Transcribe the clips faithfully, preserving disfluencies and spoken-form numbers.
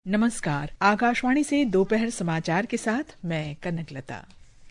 नमस्कार। आकाशवाणी से दोपहर समाचार के साथ मैं कनकलता।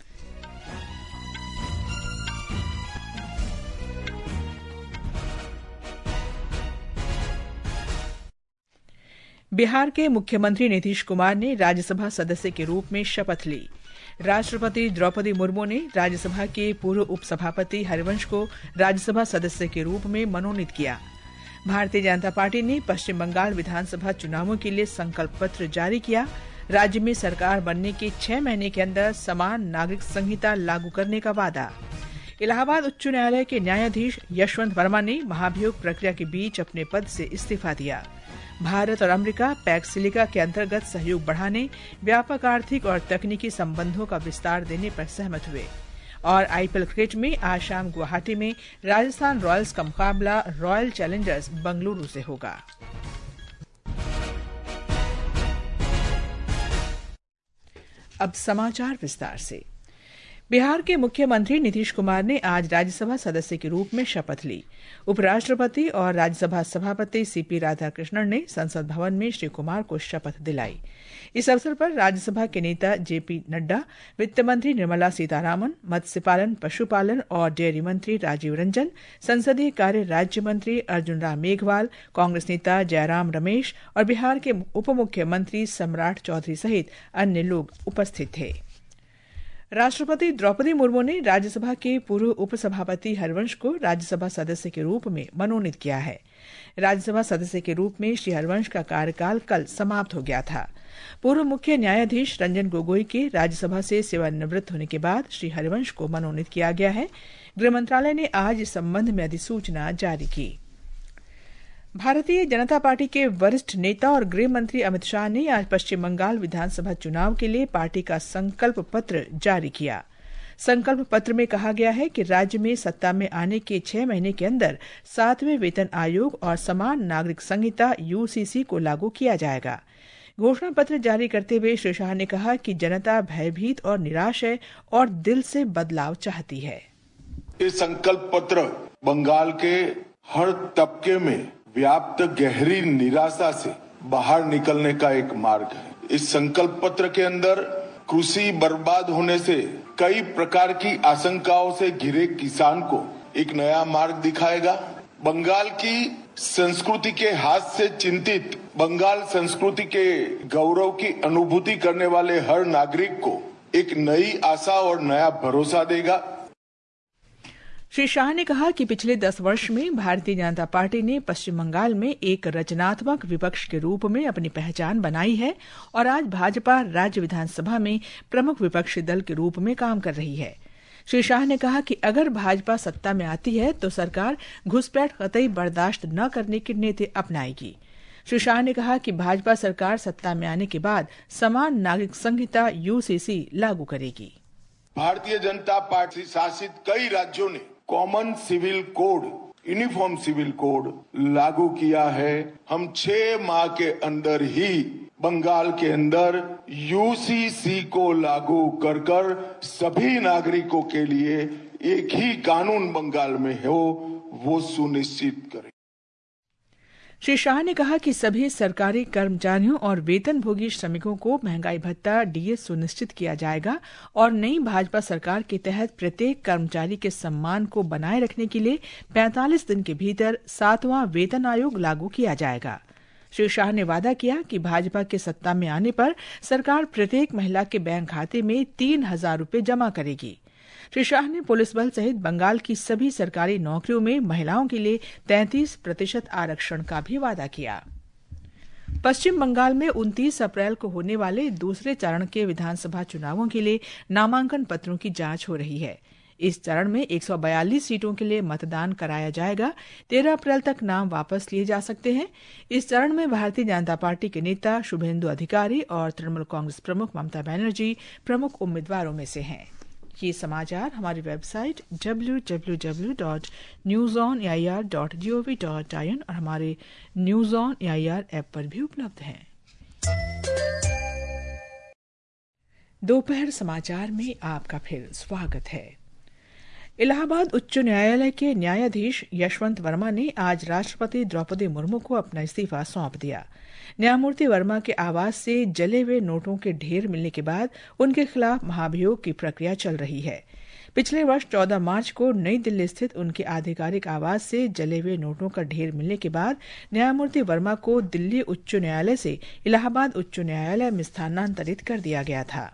बिहार के मुख्यमंत्री नीतीश कुमार ने राज्यसभा सदस्य के रूप में शपथ ली। राष्ट्रपति द्रौपदी मुर्मू ने राज्यसभा के पूर्व उपसभापति हरिवंश को राज्यसभा सदस्य के रूप में मनोनीत किया। भारतीय जनता पार्टी ने पश्चिम बंगाल विधानसभा चुनावों के लिए संकल्प पत्र जारी किया। राज्य में सरकार बनने के छह महीने के अंदर समान नागरिक संहिता लागू करने का वादा। इलाहाबाद उच्च न्यायालय के न्यायाधीश यशवंत वर्मा ने महाभियोग प्रक्रिया के बीच अपने पद से इस्तीफा दिया। भारत और अमेरिका पैक्स सिलिका के अंतर्गत सहयोग बढ़ाने, व्यापक आर्थिक और तकनीकी संबंधों का विस्तार देने पर सहमत हुए। और आईपीएल क्रिकेट में आज शाम गुवाहाटी में राजस्थान रॉयल्स का मुकाबला रॉयल चैलेंजर्स बेंगलुरु से होगा। अब समाचार विस्तार से। बिहार के मुख्यमंत्री नीतीश कुमार ने आज राज्यसभा सदस्य के रूप में शपथ ली। उपराष्ट्रपति और राज्यसभा सभापति सीपी राधाकृष्णन ने संसद भवन में श्री कुमार को शपथ दिलाई। इस अवसर पर राज्यसभा के नेता जेपी नड्डा, वित्त मंत्री निर्मला सीतारामन, मत्स्य पालन, पशुपालन और डेयरी मंत्री राजीव रंजन, संसदीय कार्य राज्य मंत्री अर्जुन राम मेघवाल, कांग्रेस नेता जयराम रमेश और बिहार के उप मुख्यमंत्री सम्राट चौधरी सहित अन्य लोग उपस्थित थे। राष्ट्रपति द्रौपदी मुर्मू ने राज्यसभा के पूर्व उपसभापति हरिवंश को राज्यसभा सदस्य के रूप में मनोनीत किया है। राज्यसभा सदस्य के रूप में श्री हरिवंश का कार्यकाल कल समाप्त हो गया था। पूर्व मुख्य न्यायाधीश रंजन गोगोई के राज्यसभा से सेवानिवृत्त होने के बाद श्री हरिवंश को मनोनीत किया गया है। गृह मंत्रालय ने आज इस संबंध में अधिसूचना जारी की। भारतीय जनता पार्टी के वरिष्ठ नेता और गृह मंत्री अमित शाह ने आज पश्चिम बंगाल विधानसभा चुनाव के लिए पार्टी का संकल्प पत्र जारी किया। संकल्प पत्र में कहा गया है कि राज्य में सत्ता में आने के छह महीने के अंदर सातवें वेतन आयोग और समान नागरिक संहिता यूसीसी को लागू किया जाएगा। घोषणा पत्र जारी करते हुए श्री शाह ने कहा कि जनता भयभीत और निराश है और दिल से बदलाव चाहती है। ये संकल्प पत्र बंगाल के हर तबके में व्याप्त गहरी निराशा से बाहर निकलने का एक मार्ग है। इस संकल्प पत्र के अंदर कृषि बर्बाद होने से कई प्रकार की आशंकाओं से घिरे किसान को एक नया मार्ग दिखाएगा। बंगाल की संस्कृति के हाथ से चिंतित, बंगाल संस्कृति के गौरव की अनुभूति करने वाले हर नागरिक को एक नई आशा और नया भरोसा देगा। श्री शाह ने कहा कि पिछले दस वर्ष में भारतीय जनता पार्टी ने पश्चिम बंगाल में एक रचनात्मक विपक्ष के रूप में अपनी पहचान बनाई है और आज भाजपा राज्य विधानसभा में प्रमुख विपक्षी दल के रूप में काम कर रही है। श्री शाह ने कहा कि अगर भाजपा सत्ता में आती है तो सरकार घुसपैठ कतई बर्दाश्त न करने की नीति अपनाएगी। श्री शाह ने कहा कि भाजपा सरकार सत्ता में आने के बाद समान नागरिक संहिता यूसीसी लागू करेगी। भारतीय जनता पार्टी शासित कई राज्यों ने common civil code, uniform civil code लागू किया है। हम छह माह के अंदर ही बंगाल के अंदर यूसीसी को लागू कर कर सभी नागरिकों के लिए एक ही कानून बंगाल में हो, वो सुनिश्चित करें। श्री शाह ने कहा कि सभी सरकारी कर्मचारियों और वेतनभोगी श्रमिकों को महंगाई भत्ता डीए सुनिश्चित किया जाएगा और नई भाजपा सरकार के तहत प्रत्येक कर्मचारी के सम्मान को बनाए रखने के लिए पैंतालीस दिन के भीतर सातवां वेतन आयोग लागू किया जाएगा। श्री शाह ने वादा किया कि भाजपा के सत्ता में आने पर सरकार प्रत्येक महिला के बैंक खाते में तीन हजार रूपये जमा करेगी। श्री शाह ने पुलिस बल सहित बंगाल की सभी सरकारी नौकरियों में महिलाओं के लिए तैंतीस प्रतिशत आरक्षण का भी वादा किया। पश्चिम बंगाल में उनतीस अप्रैल को होने वाले दूसरे चरण के विधानसभा चुनावों के लिए नामांकन पत्रों की जांच हो रही है। इस चरण में एक सौ बयालीस सीटों के लिए मतदान कराया जाएगा। तेरह अप्रैल तक नाम वापस लिए जा सकते हैं। इस चरण में भारतीय जनता पार्टी के नेता शुभेंदु अधिकारी और तृणमूल कांग्रेस प्रमुख ममता बनर्जी प्रमुख उम्मीदवारों में से हैं। ये समाचार हमारी website W W W dot news on AIR dot G O V dot I N और हमारे news on AIR app पर भी उपलब्ध हैं। दोपहर समाचार में आपका फिर स्वागत है। इलाहाबाद उच्च न्यायालय के न्यायाधीश यशवंत वर्मा ने आज राष्ट्रपति द्रौपदी मुर्मू को अपना इस्तीफा सौंप दिया। न्यायमूर्ति वर्मा के आवास से जले हुए नोटों के ढेर मिलने के बाद उनके खिलाफ महाभियोग की प्रक्रिया चल रही है। पिछले वर्ष चौदह मार्च को नई दिल्ली स्थित उनके आधिकारिक आवास से जले हुए नोटों का ढेर मिलने के बाद न्यायमूर्ति वर्मा को दिल्ली उच्च न्यायालय से इलाहाबाद उच्च न्यायालय में स्थानांतरित कर दिया गया था।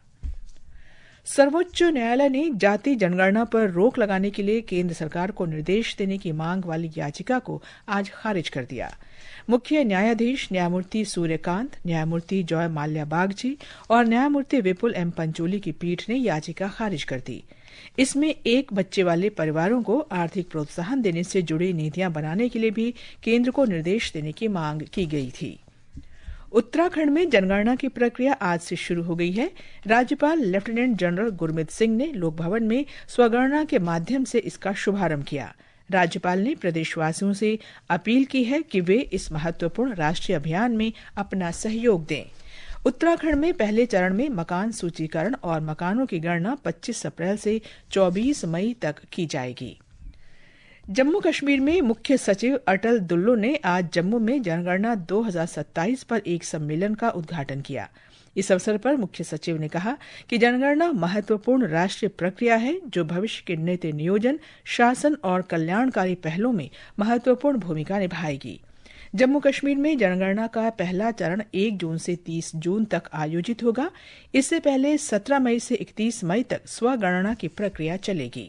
सर्वोच्च न्यायालय ने जाति जनगणना पर रोक लगाने के लिए केंद्र सरकार को निर्देश देने की मांग वाली याचिका को आज खारिज कर दिया। मुख्य न्यायाधीश न्यायमूर्ति सूर्यकांत, न्यायमूर्ति जॉय माल्या बागची और न्यायमूर्ति विपुल एम पंचोली की पीठ ने याचिका खारिज कर दी। इसमें एक बच्चे वाले परिवारों को आर्थिक प्रोत्साहन देने से जुड़ी नीतियां बनाने के लिए भी केंद्र को निर्देश देने की मांग की गई थी। उत्तराखंड में जनगणना की प्रक्रिया आज से शुरू हो गई है। राज्यपाल लेफ्टिनेंट जनरल गुरमीत सिंह ने लोक भवन में स्वगणना के माध्यम से इसका शुभारंभ किया। राज्यपाल ने प्रदेशवासियों से अपील की है कि वे इस महत्वपूर्ण राष्ट्रीय अभियान में अपना सहयोग दें। उत्तराखंड में पहले चरण में मकान सूचीकरण और मकानों की गणना पच्चीस अप्रैल से चौबीस मई तक की जाएगी। जम्मू कश्मीर में मुख्य सचिव अटल दुल्लो ने आज जम्मू में जनगणना दो हज़ार सत्ताईस पर एक सम्मेलन का उद्घाटन किया। इस अवसर पर मुख्य सचिव ने कहा कि जनगणना महत्वपूर्ण राष्ट्रीय प्रक्रिया है जो भविष्य के नीति नियोजन, शासन और कल्याणकारी पहलों में महत्वपूर्ण भूमिका निभाएगी। जम्मू कश्मीर में जनगणना का पहला चरण एक जून से तीस जून तक आयोजित होगा। इससे पहले सत्रह मई से इकतीस मई तक स्वगणना की प्रक्रिया चलेगी।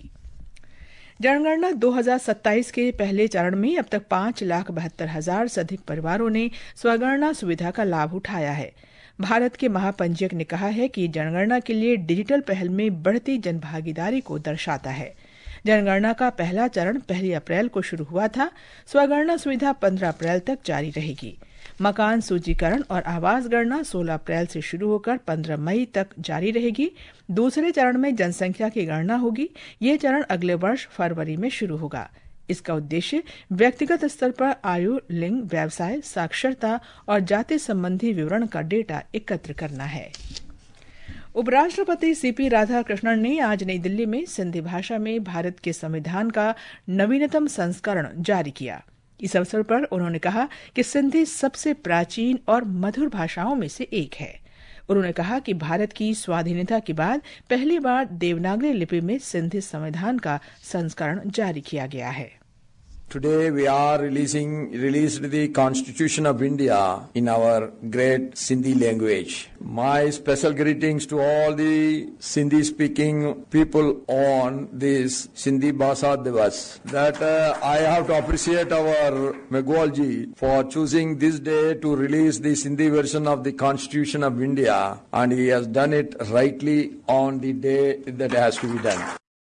जनगणना दो हज़ार सत्ताईस के पहले चरण में अब तक पांच लाख बहत्तर हजार से अधिक परिवारों ने स्वगणना सुविधा का लाभ उठाया है। भारत के महापंजीयक ने कहा है कि जनगणना के लिए डिजिटल पहल में बढ़ती जनभागीदारी को दर्शाता है। जनगणना का पहला चरण पहली अप्रैल को शुरू हुआ था। स्वगणना सुविधा पंद्रह अप्रैल तक जारी रहेगी। मकान सूचीकरण और आवास गणना सोलह अप्रैल से शुरू होकर पंद्रह मई तक जारी रहेगी। दूसरे चरण में जनसंख्या की गणना होगी। ये चरण अगले वर्ष फरवरी में शुरू होगा। इसका उद्देश्य व्यक्तिगत स्तर पर आयु, लिंग, व्यवसाय, साक्षरता और जाति संबंधी विवरण का डेटा एकत्र करना है। उपराष्ट्रपति सीपी राधाकृष्णन ने आज नई दिल्ली में सिंधी भाषा में भारत के संविधान का नवीनतम संस्करण जारी किया। इस अवसर पर उन्होंने कहा कि सिंधी सबसे प्राचीन और मधुर भाषाओं में से एक है। उन्होंने कहा कि भारत की स्वाधीनता के बाद पहली बार देवनागरी लिपि में सिंधी संविधान का संस्करण जारी किया गया है। Today we are releasing released the Constitution of India in our great Sindhi language. My special greetings to all the Sindhi speaking people on this Sindhi Bhasha Divas. That uh, I have to appreciate our Megwal ji for choosing this day to release the Sindhi version of the Constitution of India, and he has done it rightly on the day that has to be done.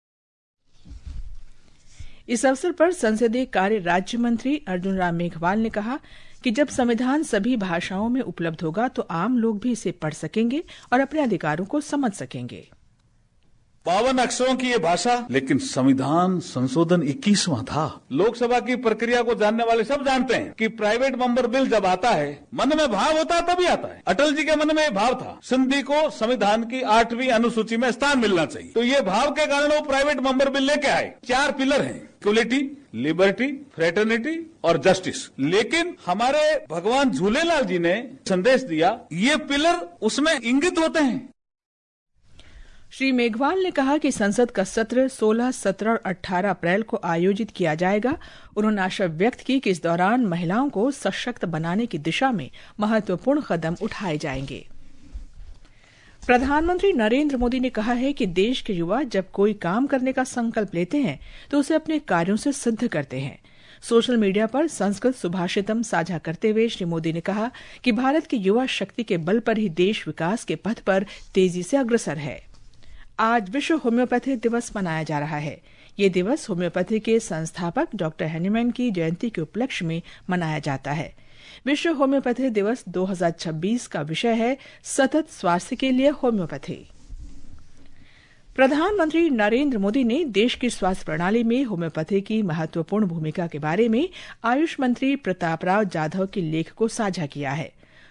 इस अवसर पर संसदीय कार्य राज्य मंत्री अर्जुन राम मेघवाल ने कहा कि जब संविधान सभी भाषाओं में उपलब्ध होगा तो आम लोग भी इसे पढ़ सकेंगे और अपने अधिकारों को समझ सकेंगे। बावन अक्षरों की ये भाषा, लेकिन संविधान संशोधन इक्कीसवां था। लोकसभा की प्रक्रिया को जानने वाले सब जानते हैं कि प्राइवेट मेंबर बिल जब आता है मन में भाव होता है तभी आता है। अटल जी के मन में ये भाव था सिंधी को संविधान की आठवीं अनुसूची में स्थान मिलना चाहिए, तो ये भाव के कारण वो प्राइवेट मेंबर बिल लेके आए। चार पिलर हैं, इक्वलिटी, लिबर्टी, फ्रेटर्निटी और जस्टिस। लेकिन हमारे भगवान झूलेलाल जी ने संदेश दिया ये पिलर उसमें इंगित होते हैं। श्री मेघवाल ने कहा कि संसद का सत्र सोलह, सत्रह और अठारह अप्रैल को आयोजित किया जाएगा। उन्होंने आशा व्यक्त की कि इस दौरान महिलाओं को सशक्त बनाने की दिशा में महत्वपूर्ण कदम उठाए जाएंगे। प्रधानमंत्री नरेंद्र मोदी ने कहा है कि देश के युवा जब कोई काम करने का संकल्प लेते हैं तो उसे अपने कार्यों से सिद्ध करते हैं। सोशल मीडिया पर संस्कृत सुभाषितम साझा करते हुए श्री मोदी ने कहा कि भारत की युवा शक्ति के बल पर ही देश विकास के पथ पर तेजी से अग्रसर है। आज विश्व होम्योपैथी दिवस मनाया जा रहा है। ये दिवस होम्योपैथी के संस्थापक डॉक्टर हैनीमैन की जयंती के उपलक्ष्य में मनाया जाता है। विश्व होम्योपैथी दिवस दो हज़ार छब्बीस का विषय है सतत स्वास्थ्य के लिए होम्योपैथी। प्रधानमंत्री नरेंद्र मोदी ने देश की स्वास्थ्य प्रणाली में होम्योपैथी की महत्वपूर्ण भूमिका के बारे में आयुष मंत्री प्रताप राव जाधव के लेख को साझा किया है।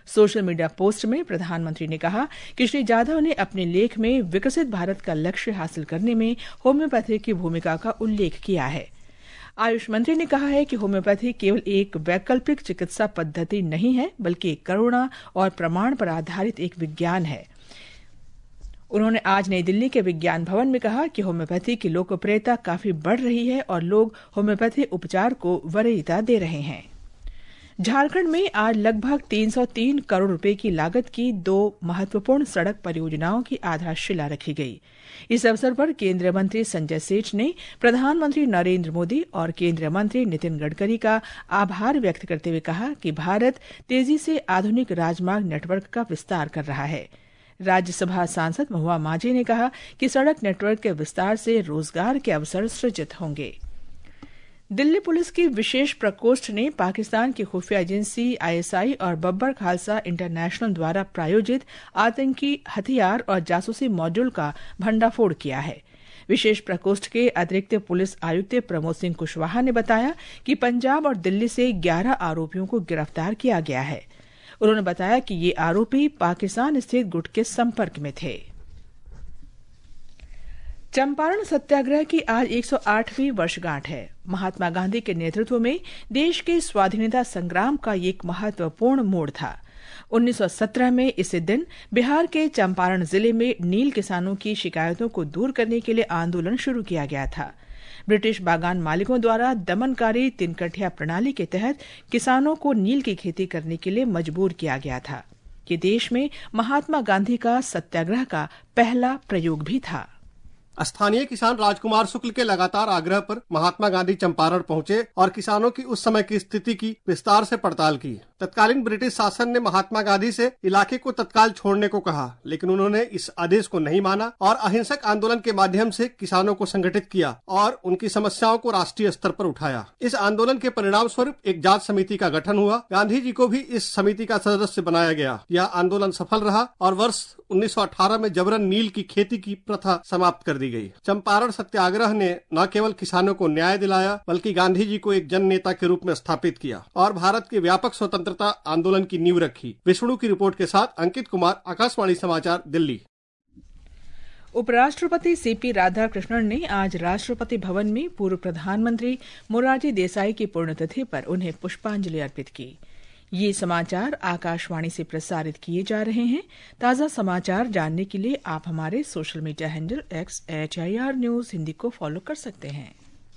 सोशल मीडिया पोस्ट में प्रधानमंत्री ने कहा कि श्री जाधव ने अपने लेख में विकसित भारत का लक्ष्य हासिल करने में होम्योपैथी की भूमिका का उल्लेख किया है। आयुष मंत्री ने कहा है कि होम्योपैथी केवल एक वैकल्पिक चिकित्सा पद्धति नहीं है, बल्कि करुणा और प्रमाण पर आधारित एक विज्ञान है। उन्होंने आज नई दिल्ली के विज्ञान भवन में कहा कि होम्योपैथी की लोकप्रियता काफी बढ़ रही है और लोग होम्योपैथी उपचार को वरीयता दे रहे हैं। झारखंड में आज लगभग तीन सौ तीन करोड़ रुपए की लागत की दो महत्वपूर्ण सड़क परियोजनाओं की आधारशिला रखी गई। इस अवसर पर केंद्रीय मंत्री संजय सेठ ने प्रधानमंत्री नरेंद्र मोदी और केंद्रीय मंत्री नितिन गडकरी का आभार व्यक्त करते हुए कहा कि भारत तेजी से आधुनिक राजमार्ग नेटवर्क का विस्तार कर रहा है। राज्यसभा सांसद महुआ माझी ने कहा कि सड़क नेटवर्क के विस्तार से रोजगार के अवसर सृजित होंगे। दिल्ली पुलिस की विशेष प्रकोष्ठ ने पाकिस्तान की खुफिया एजेंसी आईएसआई और बब्बर खालसा इंटरनेशनल द्वारा प्रायोजित आतंकी हथियार और जासूसी मॉड्यूल का भंडाफोड़ किया है। विशेष प्रकोष्ठ के अतिरिक्त पुलिस आयुक्त प्रमोद सिंह कुशवाहा ने बताया कि पंजाब और दिल्ली से ग्यारह आरोपियों को गिरफ्तार किया गया है। उन्होंने बताया कि ये आरोपी पाकिस्तान स्थित गुट के संपर्क में थे। चंपारण सत्याग्रह की आज एक सौ आठवीं वर्षगांठ है। महात्मा गांधी के नेतृत्व में देश के स्वाधीनता संग्राम का एक महत्वपूर्ण मोड़ था। उन्नीस सौ सत्रह में इसी दिन बिहार के चंपारण जिले में नील किसानों की शिकायतों को दूर करने के लिए आंदोलन शुरू किया गया था। ब्रिटिश बागान मालिकों द्वारा दमनकारी तिनकठिया प्रणाली के तहत किसानों को नील की खेती करने के लिए मजबूर किया गया था। ये देश में महात्मा गांधी का सत्याग्रह का पहला प्रयोग भी था। स्थानीय किसान राजकुमार शुक्ल के लगातार आग्रह पर महात्मा गांधी चंपारण पहुंचे और किसानों की उस समय की स्थिति की विस्तार से पड़ताल की। तत्कालीन ब्रिटिश शासन ने महात्मा गांधी से इलाके को तत्काल छोड़ने को कहा, लेकिन उन्होंने इस आदेश को नहीं माना और अहिंसक आंदोलन के माध्यम से किसानों को संगठित किया और उनकी समस्याओं को राष्ट्रीय स्तर पर उठाया। इस आंदोलन के परिणाम स्वरूप एक जांच समिति का गठन हुआ। गांधी जी को भी इस समिति का सदस्य बनाया गया। यह आंदोलन सफल रहा और वर्ष उन्नीस सौ अठारह में जबरन नील की खेती की प्रथा समाप्त कर दी गई। चंपारण सत्याग्रह ने न केवल किसानों को न्याय दिलाया, बल्कि गांधी जी को एक जन नेता के रूप में स्थापित किया और भारत के व्यापक स्वतंत्रता आंदोलन की नींव रखी। विष्णु की रिपोर्ट के साथ अंकित कुमार, आकाशवाणी समाचार, दिल्ली। उपराष्ट्रपति सीपी राधाकृष्णन ने आज राष्ट्रपति भवन में पूर्व प्रधानमंत्री मोरारजी देसाई की पुण्यतिथि पर उन्हें पुष्पांजलि अर्पित की। ये समाचार आकाशवाणी से प्रसारित किए जा रहे हैं। ताज़ा समाचार जानने के लिए आप हमारे social media handle X H I R news Hindi को फॉलो कर सकते हैं।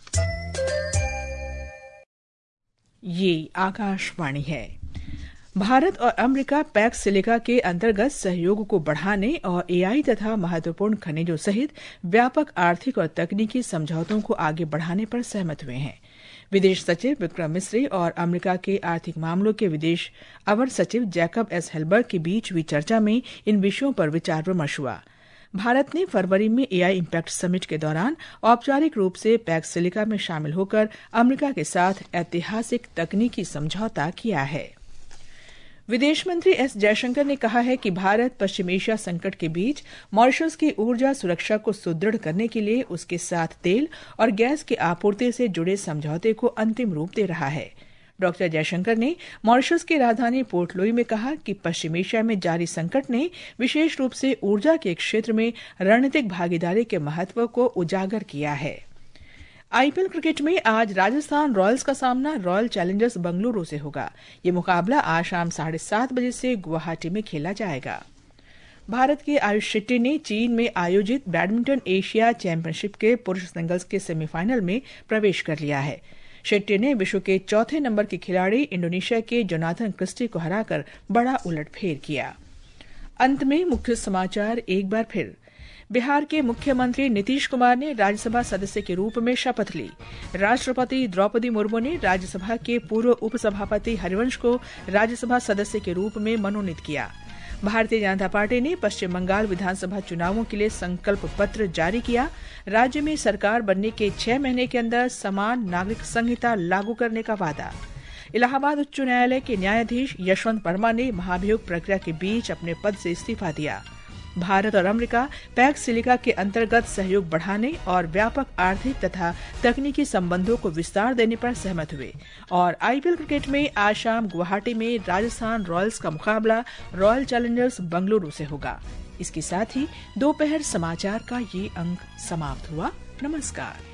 ये आकाशवाणी है। भारत और अमेरिका पैक्स सिलिका के अंतर्गत सहयोग को बढ़ाने और एआई तथा महत्वपूर्ण खनिजों सहित व्यापक आर्थिक और तकनीकी समझौतों को आगे बढ़ाने पर सहमत हुए हैं। विदेश सचिव विक्रम मिस्री और अमेरिका के आर्थिक मामलों के विदेश अवर सचिव जैकब एस हेलबर्ग के बीच हुई चर्चा में इन विषयों पर विचार विमर्श हुआ। भारत ने फरवरी में एआई इम्पैक्ट समिट के दौरान औपचारिक रूप से पैक्स सिलिका में शामिल होकर अमेरिका के साथ ऐतिहासिक तकनीकी समझौता किया है। विदेश मंत्री एस जयशंकर ने कहा है कि भारत पश्चिम एशिया संकट के बीच मॉरिशस की ऊर्जा सुरक्षा को सुदृढ़ करने के लिए उसके साथ तेल और गैस की आपूर्ति से जुड़े समझौते को अंतिम रूप दे रहा है। डॉक्टर जयशंकर ने मॉरिशस की राजधानी पोर्ट लुई में कहा कि पश्चिम एशिया में जारी संकट ने विशेष रूप से ऊर्जा के क्षेत्र में रणनीतिक भागीदारी के महत्व को उजागर किया है। आईपीएल क्रिकेट में आज राजस्थान रॉयल्स का सामना रॉयल चैलेंजर्स बंगलुरु से होगा। ये मुकाबला आज शाम साढ़े सात बजे से गुवाहाटी में खेला जाएगा। भारत के आयुष शेट्टी ने चीन में आयोजित बैडमिंटन एशिया चैंपियनशिप के पुरुष सिंगल्स के सेमीफाइनल में प्रवेश कर लिया है। शेट्टी ने विश्व के चौथे नंबर के खिलाड़ी इंडोनेशिया के जोनाथन क्रिस्टी को हराकर बड़ा उलटफेर किया। अंत में मुख्य समाचार एक बार फिर। बिहार के मुख्यमंत्री नीतीश कुमार ने राज्यसभा सदस्य के रूप में शपथ ली। राष्ट्रपति द्रौपदी मुर्मू ने राज्यसभा के पूर्व उपसभापति हरिवंश को राज्यसभा सदस्य के रूप में मनोनीत किया। भारतीय जनता पार्टी ने पश्चिम बंगाल विधानसभा चुनावों के लिए संकल्प पत्र जारी किया। राज्य में सरकार बनने के छह महीने के अंदर समान नागरिक संहिता लागू करने का वादा। इलाहाबाद उच्च न्यायालय के न्यायाधीश यशवंत वर्मा ने महाभियोग प्रक्रिया के बीच अपने पद से इस्तीफा दिया। भारत और अमेरिका पैक्स सिलिका के अंतर्गत सहयोग बढ़ाने और व्यापक आर्थिक तथा तकनीकी संबंधों को विस्तार देने पर सहमत हुए। और आईपीएल क्रिकेट में आज शाम गुवाहाटी में राजस्थान रॉयल्स का मुकाबला रॉयल चैलेंजर्स बेंगलुरु से होगा। इसके साथ ही दोपहर समाचार का ये अंक समाप्त हुआ। नमस्कार।